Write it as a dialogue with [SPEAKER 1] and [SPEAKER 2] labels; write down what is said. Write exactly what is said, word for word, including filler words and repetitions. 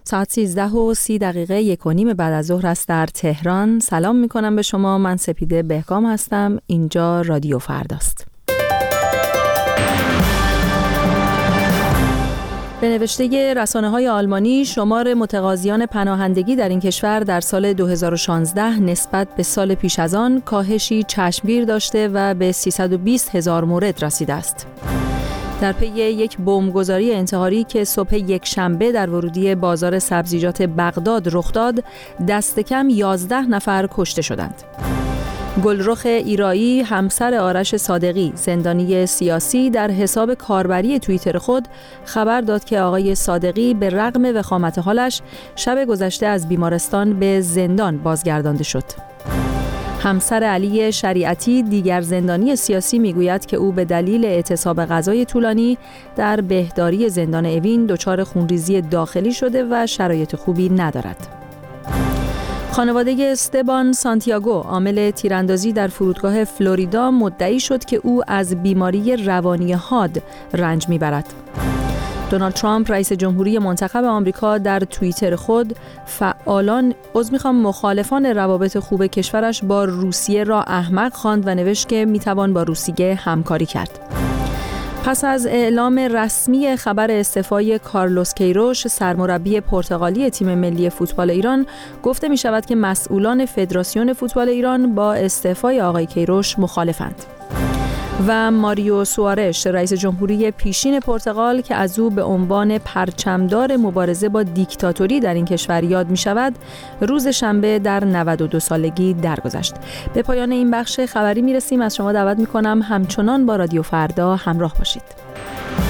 [SPEAKER 1] ساعت سیزده و سی دقیقه یک و نیم بعد از ظهر است در تهران. سلام میکنم به شما. من سپیده بهگام هستم. اینجا رادیو فرداست. به نوشته رسانه‌های آلمانی، شمار متقاضیان پناهندگی در این کشور در سال دو هزار و شانزده نسبت به سال پیش از آن کاهشی چشمگیر داشته و به سیصد و بیست هزار مورد رسیده است. در پی یک بمبگذاری انتحاری که صبح یک شنبه در ورودی بازار سبزیجات بغداد رخ داد، دست کم یازده نفر کشته شدند. گلرخ ایرایی، همسر آرش صادقی، زندانی سیاسی، در حساب کاربری توییتر خود خبر داد که آقای صادقی به رغم وخامت حالش شب گذشته از بیمارستان به زندان بازگردانده شد. همسر علی شریعتی، دیگر زندانی سیاسی، میگوید که او به دلیل اعتصاب غذای طولانی در بهداری زندان اوین دچار خونریزی داخلی شده و شرایط خوبی ندارد. خانواده استبان سانتیاگو، عامل تیراندازی در فرودگاه فلوریدا، مدعی شد که او از بیماری روانی حاد رنج میبرد. دونالد ترامپ، رئیس جمهوری منتخب آمریکا، در توییتر خود فعالان عذر میخوام مخالفان روابط خوب کشورش با روسیه را احمق خواند و نوشت که میتوان با روسیه همکاری کرد. پس از اعلام رسمی خبر استعفای کارلوس کیروش، سرمربی پرتغالی تیم ملی فوتبال ایران، گفته می شود که مسئولان فدراسیون فوتبال ایران با استعفای آقای کیروش مخالفند. و ماریو سوارش، رئیس جمهوری پیشین پرتغال که از او به عنوان پرچمدار مبارزه با دیکتاتوری در این کشور یاد می شود، روز شنبه در نود و دو سالگی درگذشت. به پایان این بخش خبری می رسیم. از شما دعوت می کنم همچنان با رادیو فردا همراه باشید.